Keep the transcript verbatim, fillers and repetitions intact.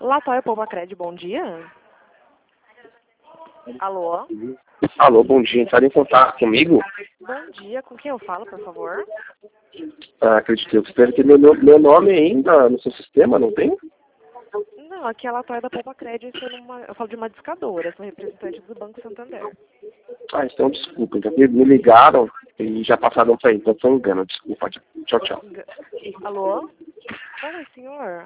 Latoya Poupa Crédito, bom dia. Alô? Alô, bom dia. Entraram em contato comigo? Bom dia, com quem eu falo, por favor? Ah, acredito que eu espero que meu, no- meu nome ainda no seu sistema, não tem? Não, aqui é a Latoya da Poupa Crédito, eu, numa, eu falo de uma discadora, sou representante do Banco Santander. Ah, então desculpa. Então, me ligaram e já passaram para aí. Então foi um engano. Desculpa. Tchau, tchau. Alô? Oi, senhor.